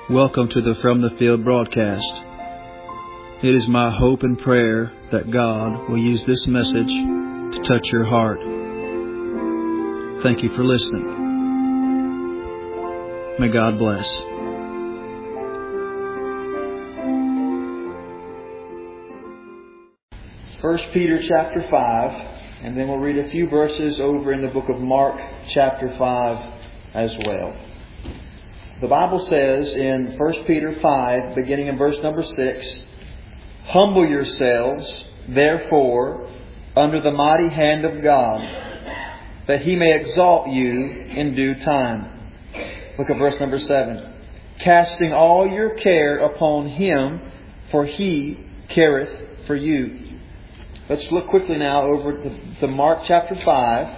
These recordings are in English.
Welcome to the From the Field broadcast. It is my hope and prayer that God will use this message to touch your heart. Thank you for listening. May God bless. First Peter chapter 5, and then we'll read a few verses over in the book of Mark chapter 5 as well. The Bible says in 1 Peter 5, beginning in verse number 6, "Humble yourselves, therefore, under the mighty hand of God, that He may exalt you in due time." Look at verse number 7. "Casting all your care upon Him, for He careth for you." Let's look quickly now over to Mark chapter 5.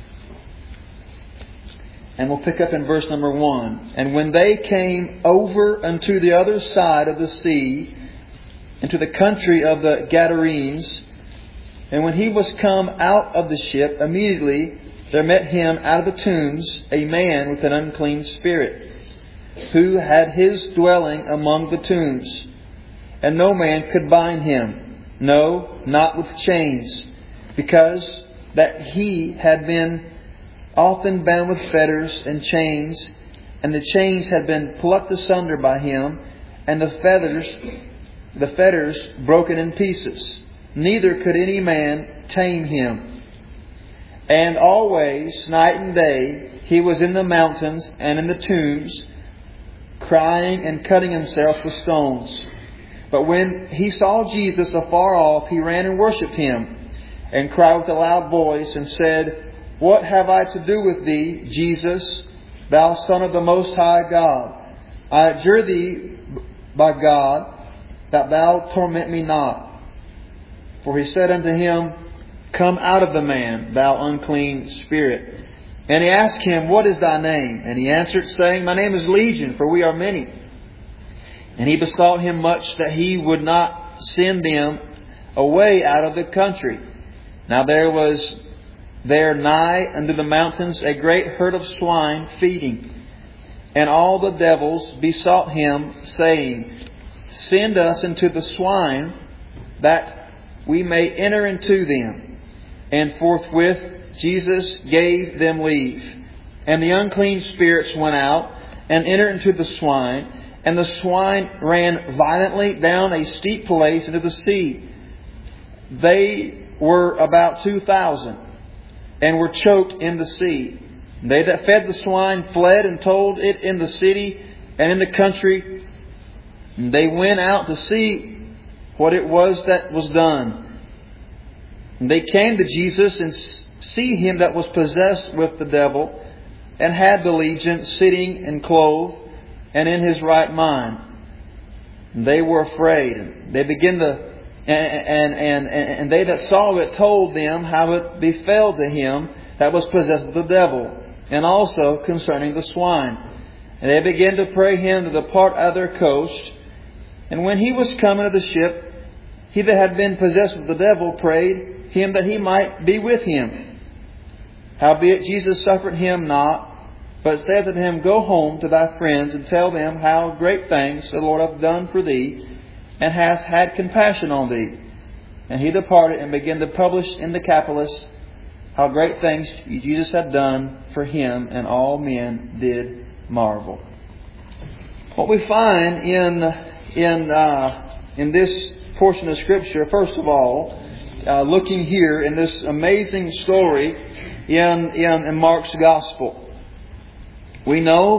And we'll pick up in verse number 1. "And when they came over unto the other side of the sea, into the country of the Gadarenes, and when He was come out of the ship, immediately there met Him out of the tombs a man with an unclean spirit, who had his dwelling among the tombs. And no man could bind him, no, not with chains, because that he had been often bound with fetters and chains, and the chains had been plucked asunder by him, and the fetters broken in pieces. Neither could any man tame him. And always, night and day, he was in the mountains and in the tombs, crying and cutting himself with stones. But when he saw Jesus afar off, he ran and worshipped Him, and cried with a loud voice, and said, What have I to do with Thee, Jesus, Thou Son of the Most High God? I adjure Thee by God, that Thou torment me not. For he said unto him, Come out of the man, thou unclean spirit. And he asked him, What is thy name? And he answered, saying, My name is Legion, for we are many. And he besought him much that he would not send them away out of the country. Now there was there nigh unto the mountains a great herd of swine feeding. And all the devils besought him, saying, Send us into the swine, that we may enter into them. And forthwith Jesus gave them leave. And the unclean spirits went out, and entered into the swine. And the swine ran violently down a steep place into the sea. They were about 2,000. And were choked in the sea. They that fed the swine fled and told it in the city and in the country. And they went out to see what it was that was done. And they came to Jesus and see him that was possessed with the devil, and had the legion, sitting and clothed, and in his right mind. And they were afraid. They began to And they that saw it told them how it befell to him that was possessed with the devil, and also concerning the swine. And they began to pray him to depart out of their coast. And when he was come into the ship, he that had been possessed with the devil prayed him that he might be with him. Howbeit Jesus suffered him not, but said unto him, Go home to thy friends, and tell them how great things the Lord hath done for thee, and hath had compassion on thee. And he departed and began to publish in Decapolis how great things Jesus had done for him, and all men did marvel. What we find in this portion of Scripture, first of all, looking here in this amazing story in Mark's Gospel, we know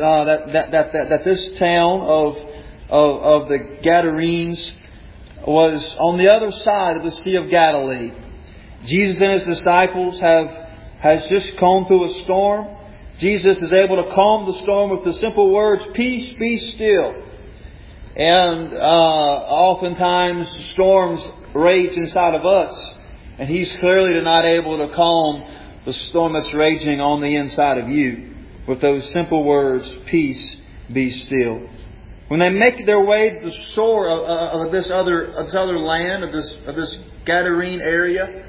that this town of the Gadarenes was on the other side of the Sea of Galilee. Jesus and His disciples has just gone through a storm. Jesus is able to calm the storm with the simple words, Peace, be still. And oftentimes storms rage inside of us, and He's clearly not able to calm the storm that's raging on the inside of you with those simple words, Peace, be still. When they make their way to the shore of this other land, of this Gadarene area,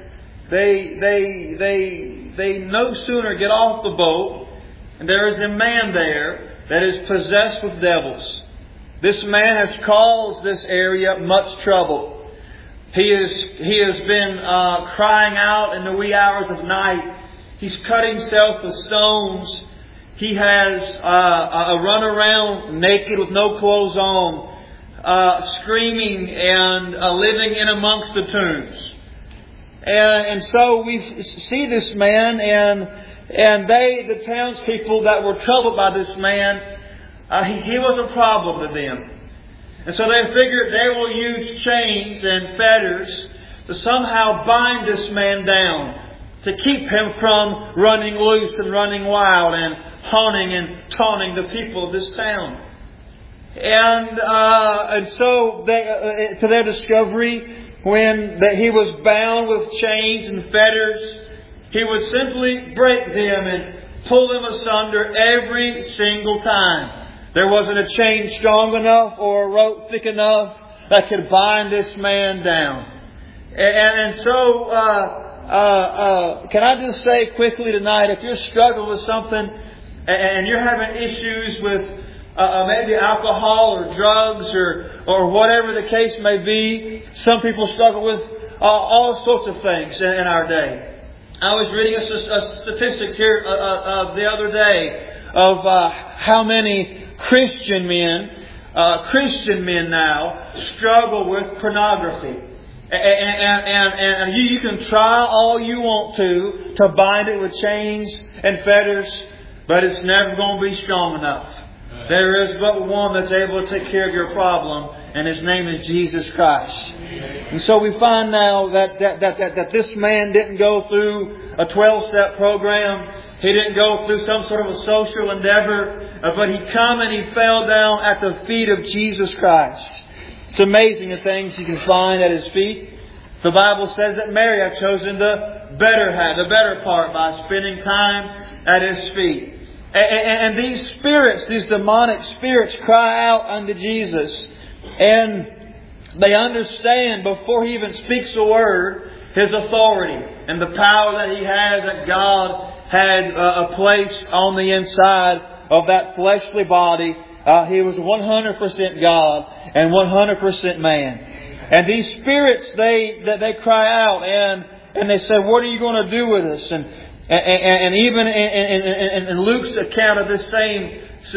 they no sooner get off the boat, and there is a man there that is possessed with devils. This man has caused this area much trouble. He has been crying out in the wee hours of night. He's cut himself with stones. He has run around naked with no clothes on, screaming and living in amongst the tombs. And so we see this man, and the townspeople that were troubled by this man, he was a problem to them. And so they figured they will use chains and fetters to somehow bind this man down, to keep him from running loose and running wild and haunting and taunting the people of this town. And so they, to their discovery, when he was bound with chains and fetters, he would simply break them and pull them asunder every single time. There wasn't a chain strong enough or a rope thick enough that could bind this man down. And so, can I just say quickly tonight, if you're struggling with something and you're having issues with maybe alcohol or drugs or whatever the case may be, some people struggle with all sorts of things in our day. I was reading a statistics here the other day of how many Christian men now struggle with pornography. And you can try all you want to bind it with chains and fetters, but it's never going to be strong enough. There is but one that's able to take care of your problem, and His name is Jesus Christ. And so we find now that this man didn't go through a 12-step program. He didn't go through some sort of a social endeavor, but he come and he fell down at the feet of Jesus Christ. It's amazing the things you can find at His feet. The Bible says that Mary had chosen the better part by spending time at His feet. And these spirits, these demonic spirits, cry out unto Jesus. And they understand before He even speaks a word, His authority and the power that He has, that God had a place on the inside of that fleshly body. He was 100% God and 100% man. And these spirits, they cry out and they say, "What are you going to do with us?" And even in Luke's account of this same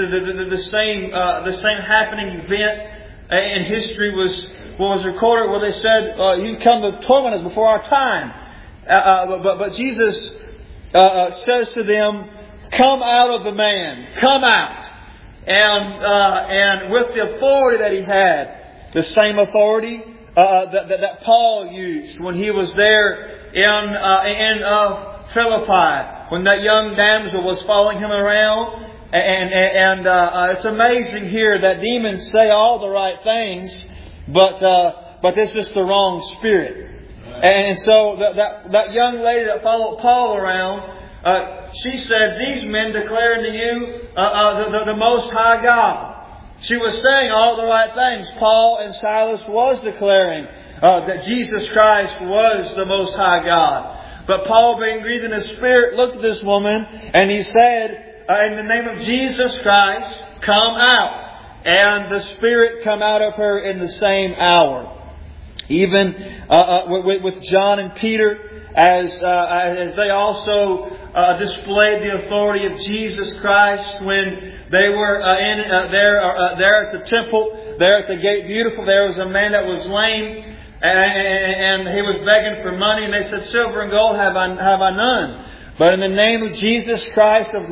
happening event in history was recorded, where they said, "You come to torment us before our time." But Jesus says to them, "Come out of the man, come out." And with the authority that He had, the same authority that Paul used when he was there in Philippi, when that young damsel was following him around. And it's amazing here that demons say all the right things, but it's just the wrong spirit. And so that young lady that followed Paul around, she said, "These men declare unto you the Most High God." She was saying all the right things. Paul and Silas was declaring that Jesus Christ was the Most High God. But Paul, being grieved in his spirit, looked at this woman and he said, "In the name of Jesus Christ, come out." And the spirit come out of her in the same hour. Even with John and Peter, as they also displayed the authority of Jesus Christ when they were there at the temple, there at the gate beautiful. There was a man that was lame, and he was begging for money, and they said, "Silver and gold have I none, but in the name of Jesus Christ of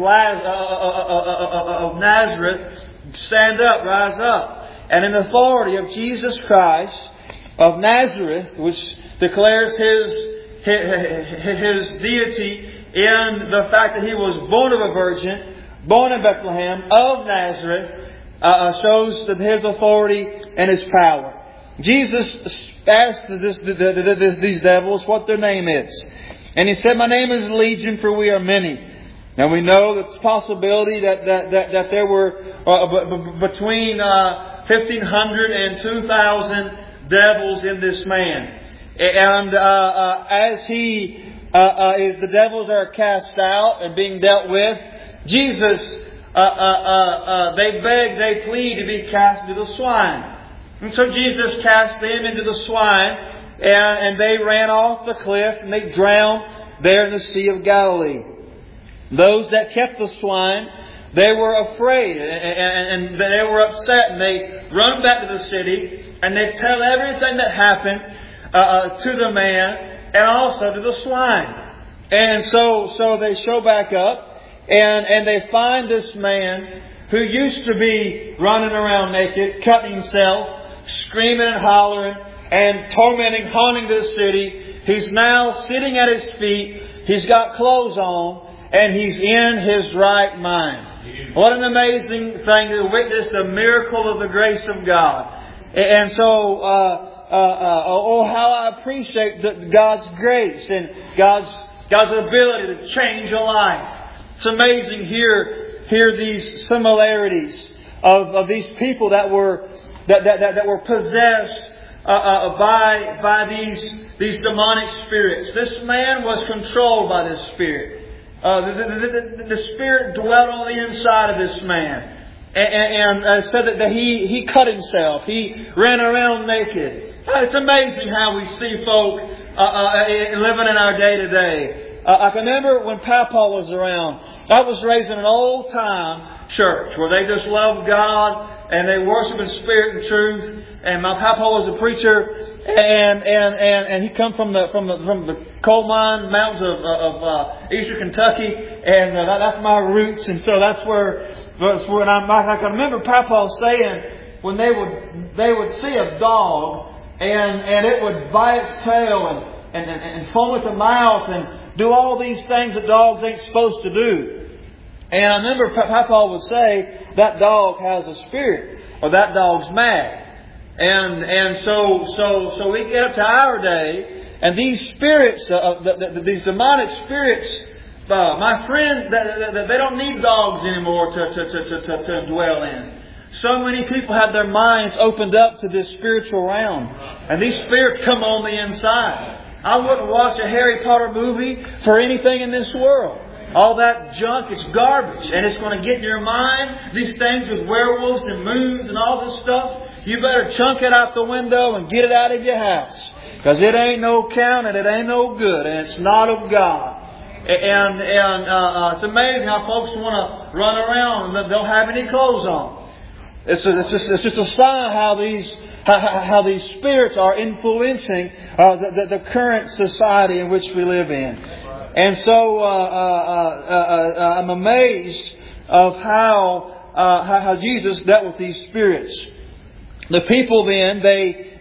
Nazareth, stand up, rise up." And in the authority of Jesus Christ of Nazareth, which declares His deity in the fact that He was born of a virgin, born in Bethlehem of Nazareth, shows that His authority and His power. Jesus asked these devils what their name is. And He said, "My name is Legion, for we are many." Now we know that it's a possibility that there were between 1,500 and 2,000 devils in this man. And as the devils are cast out and being dealt with, Jesus they beg, they plead to be cast into the swine. And so Jesus cast them into the swine, and they ran off the cliff and they drowned there in the Sea of Galilee. Those that kept the swine, they were afraid and they were upset, and they run back to the city and they tell everything that happened to the man and also to the swine. And so they show back up and they find this man who used to be running around naked, cutting himself, screaming and hollering and tormenting, haunting this city. He's now sitting at his feet. He's got clothes on and he's in his right mind. What an amazing thing to witness the miracle of the grace of God. And so, how I appreciate God's grace and God's ability to change a life. It's amazing hear these similarities of these people that were possessed by these demonic spirits. This man was controlled by this spirit. The spirit dwelt on the inside of this man. And said that he cut himself. He ran around naked. It's amazing how we see folk living in our day to day. I can remember when Papa was around. I was raised in an old time church where they just loved God and they worship in spirit and truth. And my Papa was a preacher, and he come from the coal mine mountains of eastern Kentucky, and that's my roots. And so that's where I can remember Papa saying when they would see a dog and it would bite its tail and foam at the mouth and do all these things that dogs ain't supposed to do. And I remember Papa would say that dog has a spirit, or that dog's mad. And so we get up to our day, and these spirits, these demonic spirits, my friend, they don't need dogs anymore to dwell in. So many people have their minds opened up to this spiritual realm, and these spirits come on the inside. I wouldn't watch a Harry Potter movie for anything in this world. All that junk, it's garbage, and it's going to get in your mind. These things with werewolves and moons and all this stuff. You better chunk it out the window and get it out of your house. Because it ain't no count and it ain't no good. And it's not of God. And it's amazing how folks want to run around and don't have any clothes on. It's just a sign how these spirits are influencing the current society in which we live in. And so I'm amazed of how Jesus dealt with these spirits. The people then they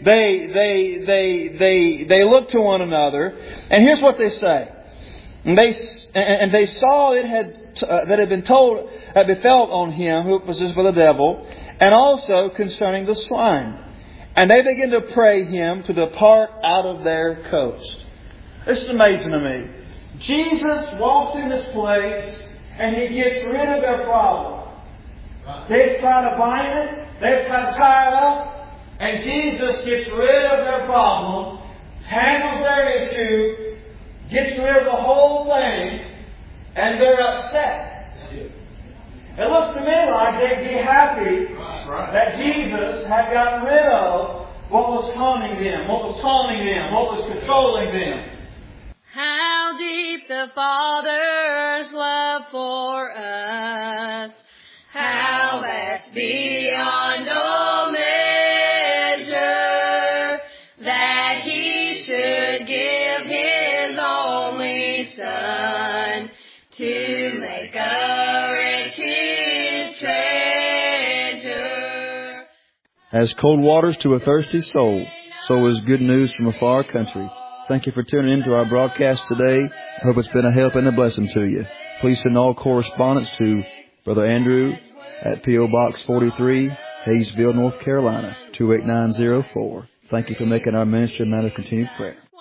look to one another, and here's what they say. And they saw it that had been told had befell on him who was possessed by the devil, and also concerning the swine. And they begin to pray him to depart out of their coast. This is amazing to me. Jesus walks in this place and He gets rid of their problem. They try to bind it. They try to tie it up. And Jesus gets rid of their problem, handles their issue, gets rid of the whole thing, and they're upset. It looks to me like they'd be happy that Jesus had gotten rid of what was harming them, what was taunting them, what was controlling them. How deep the Father's love for us, how vast beyond all measure, that He should give His only Son to make a rich His treasure. As cold waters to a thirsty soul, so is good news from a far country. Thank you for tuning in to our broadcast today. I hope it's been a help and a blessing to you. Please send all correspondence to Brother Andrew at P.O. Box 43, Hayesville, North Carolina, 28904. Thank you for making our ministry a matter of continued prayer.